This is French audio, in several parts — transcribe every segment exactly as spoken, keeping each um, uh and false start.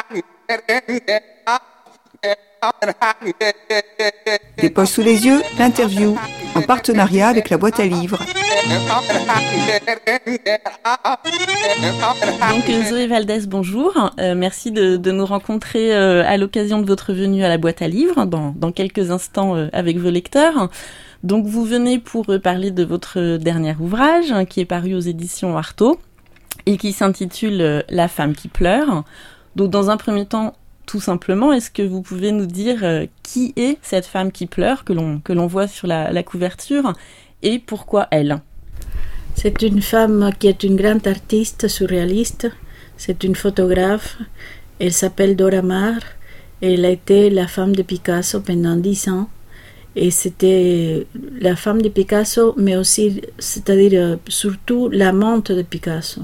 Des poches sous les yeux, l'interview, en partenariat avec la boîte à livres. Donc Zoé Valdès, bonjour. Euh, merci de, de nous rencontrer euh, à l'occasion de votre venue à la boîte à livres, dans, dans quelques instants euh, avec vos lecteurs. Donc vous venez pour euh, parler de votre dernier ouvrage, hein, qui est paru aux éditions Artaud, et qui s'intitule euh, La femme qui pleure. Donc dans un premier temps, tout simplement, est-ce que vous pouvez nous dire euh, qui est cette femme qui pleure, que l'on, que l'on voit sur la, la couverture, et pourquoi elle ? C'est une femme qui est une grande artiste surréaliste, c'est une photographe, elle s'appelle Dora Maar, et elle a été la femme de Picasso pendant dix ans, et c'était la femme de Picasso, mais aussi, c'est-à-dire surtout l'amante de Picasso.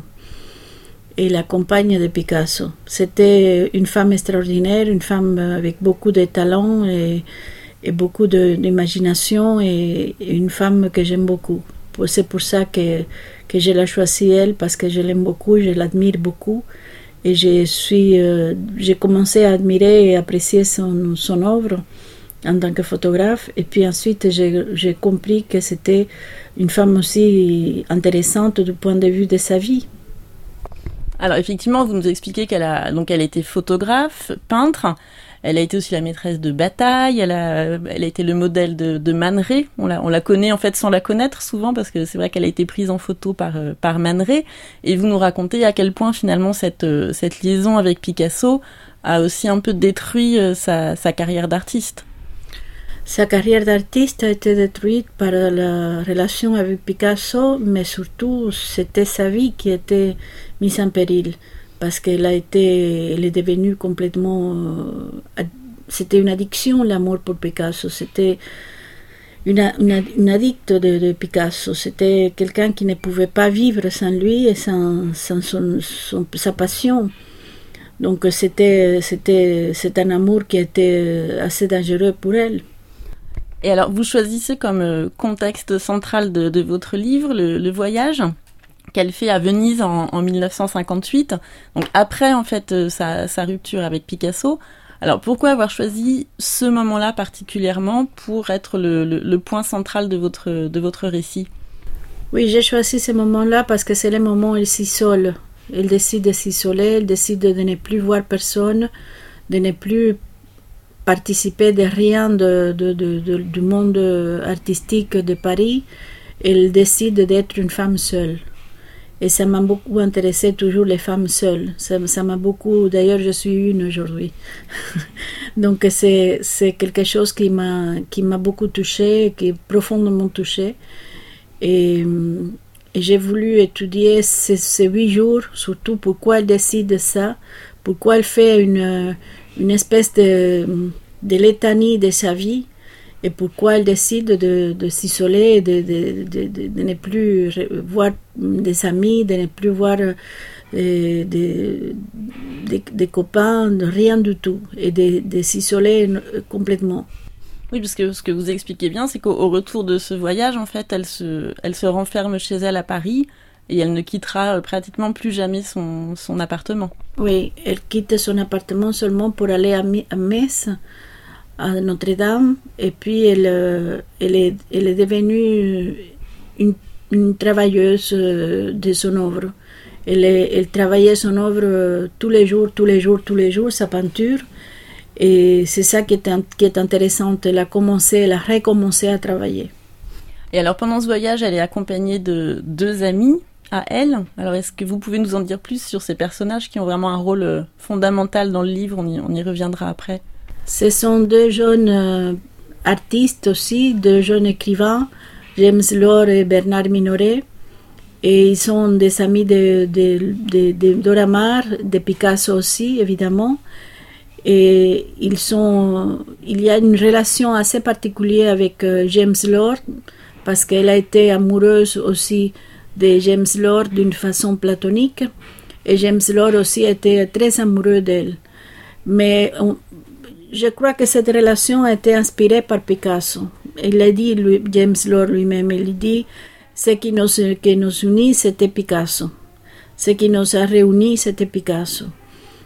Et la compagne de Picasso. C'était une femme extraordinaire, une femme avec beaucoup de talent et, et beaucoup de, d'imagination et, et une femme que j'aime beaucoup. C'est pour ça que, que je l'ai choisie elle, parce que je l'aime beaucoup, je l'admire beaucoup. Et je suis, euh, j'ai commencé à admirer et apprécier son, son œuvre en tant que photographe. Et puis ensuite, j'ai, j'ai compris que c'était une femme aussi intéressante du point de vue de sa vie. Alors effectivement, vous nous expliquez qu'elle a donc elle a été photographe, peintre. Elle a été aussi la maîtresse de Bataille. Elle a elle a été le modèle de, de Man Ray. On la on la connaît en fait sans la connaître souvent parce que c'est vrai qu'elle a été prise en photo par par Man Ray. Et vous nous racontez à quel point finalement cette cette liaison avec Picasso a aussi un peu détruit sa sa carrière d'artiste. Sa carrière d'artiste a été détruite par la relation avec Picasso, mais surtout c'était sa vie qui était mise en péril, parce qu'elle a été, elle est devenue complètement, euh, c'était une addiction l'amour pour Picasso, c'était une, une, une addict de, de Picasso, c'était quelqu'un qui ne pouvait pas vivre sans lui et sans, sans son, son, sa passion. Donc c'était, c'était, c'est un amour qui était assez dangereux pour elle. Et alors, vous choisissez comme contexte central de, de votre livre le, le voyage qu'elle fait à Venise en, en dix-neuf cent cinquante-huit, donc après en fait sa, sa rupture avec Picasso. Alors pourquoi avoir choisi ce moment-là particulièrement pour être le, le, le point central de votre, de votre récit ? Oui, j'ai choisi ce moment-là parce que c'est le moment où elle s'isole. Elle décide de s'isoler, elle décide de ne plus voir personne, de ne plus participer de rien de, de, de, de, du monde artistique de Paris. Elle décide d'être une femme seule. Et ça m'a beaucoup intéressé toujours les femmes seules. Ça, ça m'a beaucoup... D'ailleurs, je suis une aujourd'hui. Donc, c'est, c'est quelque chose qui m'a, qui m'a beaucoup touchée, qui est profondément touchée. Et, et j'ai voulu étudier ces, ces huit jours, surtout pourquoi elle décide de ça, pourquoi elle fait une... une espèce de, de létanie de sa vie et pourquoi elle décide de, de s'isoler, de, de, de, de, de ne plus voir des amis, de ne plus voir euh, des, des, des copains, de rien du tout, et de, de s'isoler complètement. Oui, parce que ce que vous expliquez bien, c'est qu'au retour de ce voyage, en fait, elle se, elle se renferme chez elle à Paris, et elle ne quittera pratiquement plus jamais son, son appartement. Oui, elle quitte son appartement seulement pour aller à, à Metz, à Notre-Dame, et puis elle, elle, est, elle est devenue une, une travailleuse de son œuvre. Elle, est, elle travaillait son œuvre tous les jours, tous les jours, tous les jours, sa peinture, et c'est ça qui est, qui est intéressant. Elle a commencé, elle a recommencé à travailler. Et alors pendant ce voyage, elle est accompagnée de deux amis à elle. Alors est-ce que vous pouvez nous en dire plus sur ces personnages qui ont vraiment un rôle fondamental dans le livre ? On y, on y reviendra après. Ce sont deux jeunes euh, artistes aussi, deux jeunes écrivains, James Lore et Bernard Minoret. Et ils sont des amis de, de, de, de Dora Maar, de Picasso aussi, évidemment. Et ils sont, il y a une relation assez particulière avec euh, James Lore, parce qu'elle a été amoureuse aussi de James Lore d'une façon platonique, et James Lore aussi était très amoureux d'elle. Mais on, je crois que cette relation a été inspirée par Picasso. Il l'a dit, lui, James Lore lui-même, il dit ce qui nous, qui nous unit, c'était Picasso. Ce qui nous a réunis, c'était Picasso.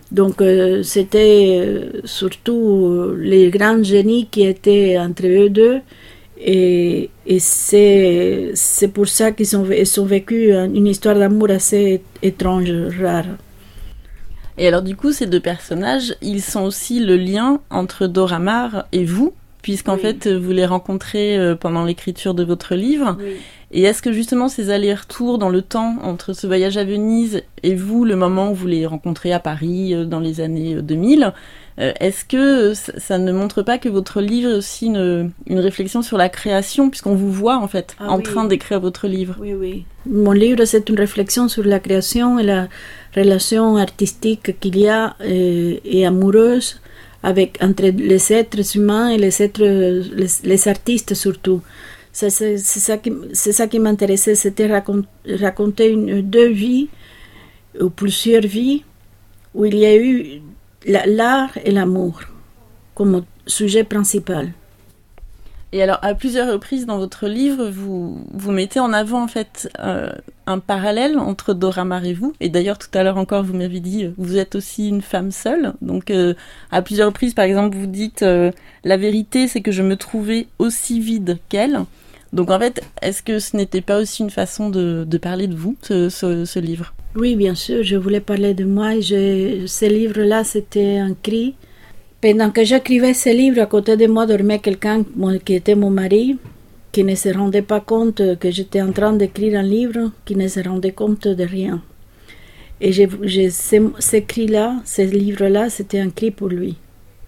Donc euh, c'était euh, surtout euh, les grands génies qui étaient entre eux deux. Et, et c'est, c'est pour ça qu'ils ont, ils ont vécu une histoire d'amour assez étrange, rare. Et alors du coup, ces deux personnages, ils sont aussi le lien entre Dora Maar et vous, puisqu'en oui. fait, vous les rencontrez pendant l'écriture de votre livre. Oui. Et est-ce que justement ces allers-retours dans le temps entre ce voyage à Venise et vous, le moment où vous les rencontrez à Paris dans les années deux mille, est-ce que ça ne montre pas que votre livre est aussi une, une réflexion sur la création, puisqu'on vous voit en fait ah, en oui. train d'écrire votre livre? Oui, oui. Mon livre, c'est une réflexion sur la création et la relation artistique qu'il y a et, et amoureuse avec, entre les êtres humains et les, êtres, les, les artistes surtout. C'est, c'est, c'est, ça qui, c'est ça qui m'intéressait, c'était racont, raconter une, deux vies, ou plusieurs vies, où il y a eu la, l'art et l'amour comme sujet principal. Et alors, à plusieurs reprises dans votre livre, vous, vous mettez en avant en fait euh, un parallèle entre Dora Maar et vous. Et d'ailleurs, tout à l'heure encore, vous m'avez dit, vous êtes aussi une femme seule. Donc, euh, à plusieurs reprises, par exemple, vous dites euh, la vérité, c'est que je me trouvais aussi vide qu'elle. Donc, en fait, est-ce que ce n'était pas aussi une façon de, de parler de vous, ce, ce, ce livre? Oui, bien sûr, je voulais parler de moi. Et je, ce livre-là, c'était un cri. Pendant que j'écrivais ce livre, à côté de moi dormait quelqu'un qui était mon mari, qui ne se rendait pas compte que j'étais en train d'écrire un livre, qui ne se rendait compte de rien. Et je, je, ce, ce cri-là, ce livre-là, c'était un cri pour lui.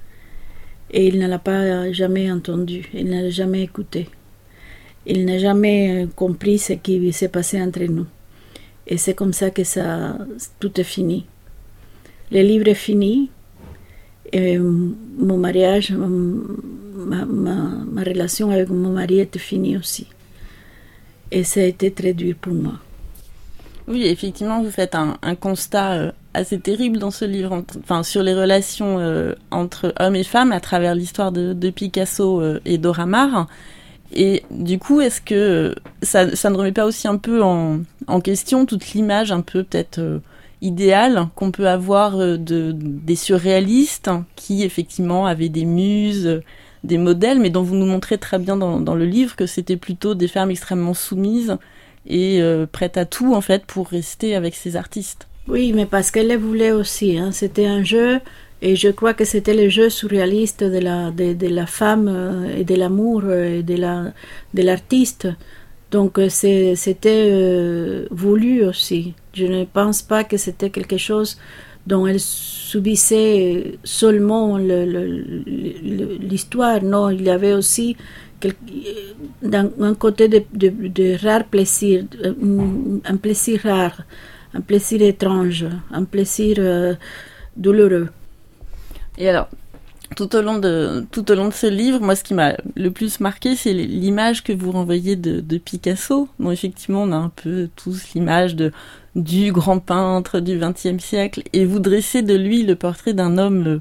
Et il ne l'a pas jamais entendu, il ne l'a jamais écouté. Il n'a jamais compris ce qui s'est passé entre nous. Et c'est comme ça que ça, tout est fini. Le livre est fini. Et mon mariage, ma, ma, ma relation avec mon mari était finie aussi. Et ça a été très dur pour moi. Oui, effectivement, vous faites un, un constat euh, assez terrible dans ce livre, enfin, sur les relations euh, entre hommes et femmes à travers l'histoire de, de Picasso euh, et Dora Maar. Et du coup, est-ce que ça, ça ne remet pas aussi un peu en, en question toute l'image un peu peut-être... Euh, idéal qu'on peut avoir de, des surréalistes qui effectivement avaient des muses, des modèles, mais dont vous nous montrez très bien dans, dans le livre que c'était plutôt des femmes extrêmement soumises et euh, prêtes à tout en fait pour rester avec ces artistes. Oui, mais parce qu'elle les voulait aussi, hein. C'était un jeu et je crois que c'était le jeu surréaliste de la, de, de la femme et de l'amour et de, la, de l'artiste. Donc c'est, c'était euh, voulu aussi. Je ne pense pas que c'était quelque chose dont elle subissait seulement le, le, le, l'histoire. Non, il y avait aussi quelque, un côté de, de, de rare plaisir, un, un plaisir rare, un plaisir étrange, un plaisir euh, douloureux. Et alors, Tout au long de tout au long de ce livre, moi, ce qui m'a le plus marqué, c'est l'image que vous renvoyez de, de Picasso. Bon, effectivement, on a un peu tous l'image de du grand peintre du vingtième siècle, et vous dressez de lui le portrait d'un homme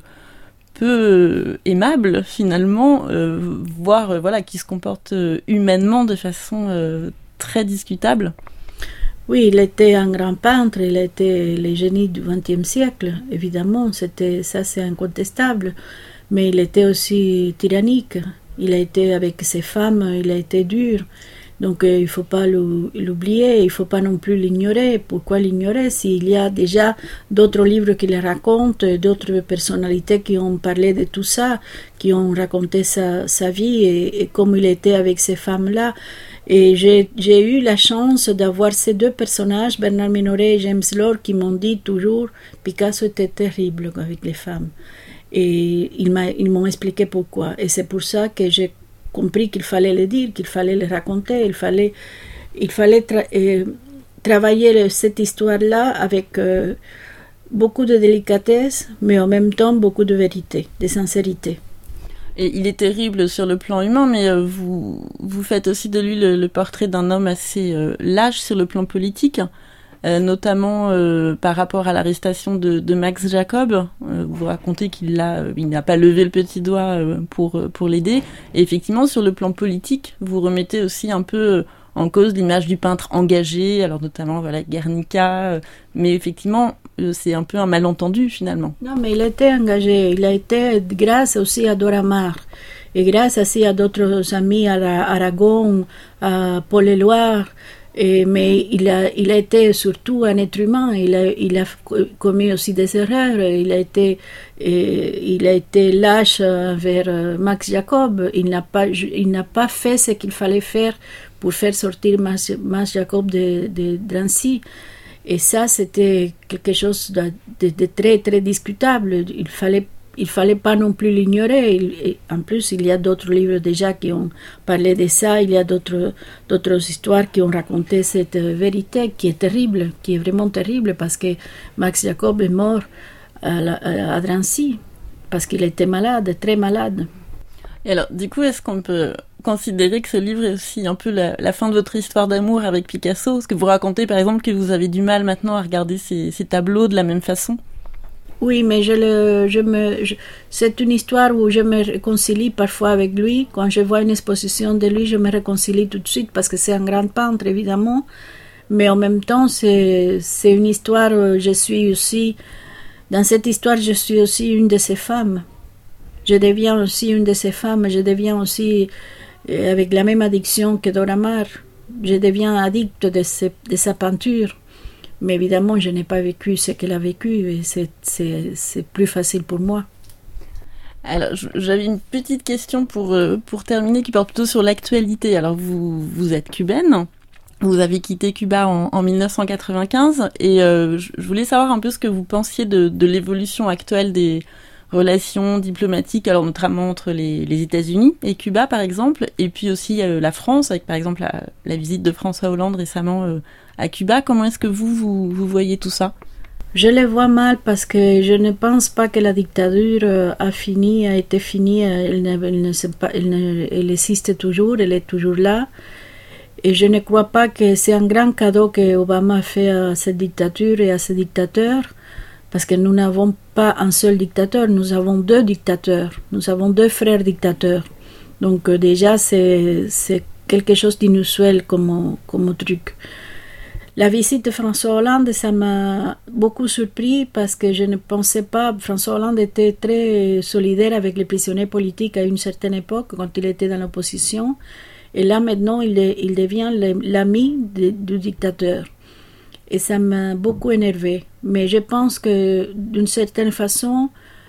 peu aimable, finalement, euh, voire euh, voilà, qui se comporte humainement de façon euh, très discutable. Oui, il était un grand peintre, il était le génie du vingtième siècle, évidemment, c'était ça, c'est incontestable. Mais il était aussi tyrannique. Il a été avec ses femmes, il a été dur. Donc euh, il ne faut pas l'oublier, il ne faut pas non plus l'ignorer. Pourquoi l'ignorer s'il y a déjà d'autres livres qui le racontent, d'autres personnalités qui ont parlé de tout ça, qui ont raconté sa, sa vie et, et comme il était avec ces femmes-là. Et j'ai, j'ai eu la chance d'avoir ces deux personnages, Bernard Minoret et James Lord, qui m'ont dit toujours Picasso était terrible avec les femmes. Et ils, m'a, ils m'ont expliqué pourquoi. Et c'est pour ça que j'ai compris qu'il fallait le dire, qu'il fallait le raconter, il fallait, il fallait tra- euh, travailler cette histoire-là avec euh, beaucoup de délicatesse, mais en même temps beaucoup de vérité, de sincérité. Et il est terrible sur le plan humain, mais euh, vous, vous faites aussi de lui le, le portrait d'un homme assez euh, lâche sur le plan politique. Euh, notamment euh, par rapport à l'arrestation de, de Max Jacob. Euh, vous racontez qu'il l'a, il n'a pas levé le petit doigt euh, pour, pour l'aider. Et effectivement, sur le plan politique, vous remettez aussi un peu en cause l'image du peintre engagé, alors notamment voilà Guernica, euh, mais effectivement euh, c'est un peu un malentendu finalement. Non, mais il était engagé, il a été grâce aussi à Dora Maar et grâce aussi à d'autres amis à Aragon, à Paul Éluard. Et, mais il a, il a été surtout un être humain, il a, il a commis aussi des erreurs, il a été, et, il a été lâche envers Max Jacob, il n'a pas, il n'a pas fait ce qu'il fallait faire pour faire sortir Max, Max Jacob de, de Drancy. Et ça, c'était quelque chose de, de, de très, très discutable. Il fallait Il ne fallait pas non plus l'ignorer. Il, en plus, il y a d'autres livres déjà qui ont parlé de ça. Il y a d'autres, d'autres histoires qui ont raconté cette vérité qui est terrible, qui est vraiment terrible, parce que Max Jacob est mort à, la, à Drancy, parce qu'il était malade, très malade. Et alors, du coup, est-ce qu'on peut considérer que ce livre est aussi un peu la, la fin de votre histoire d'amour avec Picasso? Est-ce que vous racontez, par exemple, que vous avez du mal maintenant à regarder ces, ces tableaux de la même façon? Oui, mais je le, je me, je, c'est une histoire où je me réconcilie parfois avec lui. Quand je vois une exposition de lui, je me réconcilie tout de suite parce que c'est un grand peintre, évidemment. Mais en même temps, c'est, c'est une histoire où je suis aussi... Dans cette histoire, je suis aussi une de ces femmes. Je deviens aussi une de ces femmes. Je deviens aussi, avec la même addiction que Dora Maar, je deviens addict de, ce, de sa peinture. Mais évidemment, je n'ai pas vécu ce qu'elle a vécu et c'est, c'est, c'est plus facile pour moi. Alors, j'avais une petite question pour, pour terminer qui porte plutôt sur l'actualité. Alors, vous, vous êtes cubaine, vous avez quitté Cuba en, en dix-neuf cent quatre-vingt-quinze et euh, je voulais savoir un peu ce que vous pensiez de, de l'évolution actuelle des relations diplomatiques, alors notamment entre les, les États-Unis et Cuba, par exemple, et puis aussi euh, la France, avec par exemple la, la visite de François Hollande récemment euh, à Cuba. Comment est-ce que vous, vous, vous voyez tout ça? Je le vois mal parce que je ne pense pas que la dictature a fini, a été finie. Elle, ne, elle, ne pas, elle, ne, elle existe toujours, elle est toujours là. Et je ne crois pas que c'est un grand cadeau que Obama a fait à cette dictature et à ces dictateurs, parce que nous n'avons pas un seul dictateur, nous avons deux dictateurs, nous avons deux frères dictateurs. Donc euh, déjà, c'est, c'est quelque chose d'inusuel comme, comme truc. La visite de François Hollande, ça m'a beaucoup surpris parce que je ne pensais pas... François Hollande était très solidaire avec les prisonniers politiques à une certaine époque, quand il était dans l'opposition. Et là, maintenant, il, est, il devient l'ami de, du dictateur. Et ça m'a beaucoup énervé. Mais je pense que, d'une certaine façon,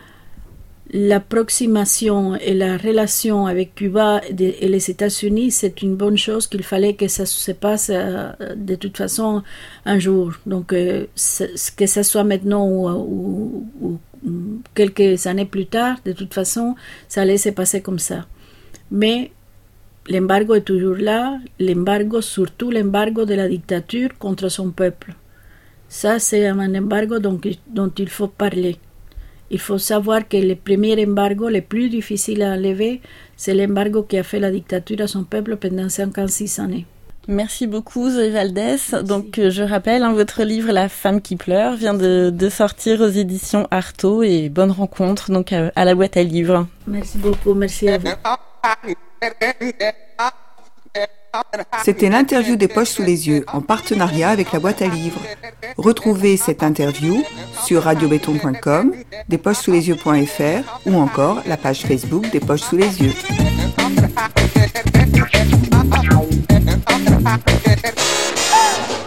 l'approximation et la relation avec Cuba et les États-Unis, c'est une bonne chose, qu'il fallait que ça se passe de toute façon un jour. Donc, que ça soit maintenant ou, ou, ou quelques années plus tard, de toute façon, ça allait se passer comme ça. Mais l'embargo est toujours là, l'embargo, surtout l'embargo de la dictature contre son peuple. Ça, c'est un embargo dont, dont il faut parler. Il faut savoir que le premier embargo, le plus difficile à enlever, c'est l'embargo qui a fait la dictature à son peuple pendant cinquante-six années. Merci beaucoup, Zoé Valdés. Donc, euh, je rappelle, hein, votre livre « La femme qui pleure » vient de, de sortir aux éditions Artaud et bonne rencontre donc à, à la boîte à livres. Merci beaucoup, merci à vous. C'était l'interview des Poches sous les yeux en partenariat avec la boîte à livres. Retrouvez cette interview sur radio béton point com, des poches sous les yeux point f r ou encore la page Facebook des Poches sous les yeux.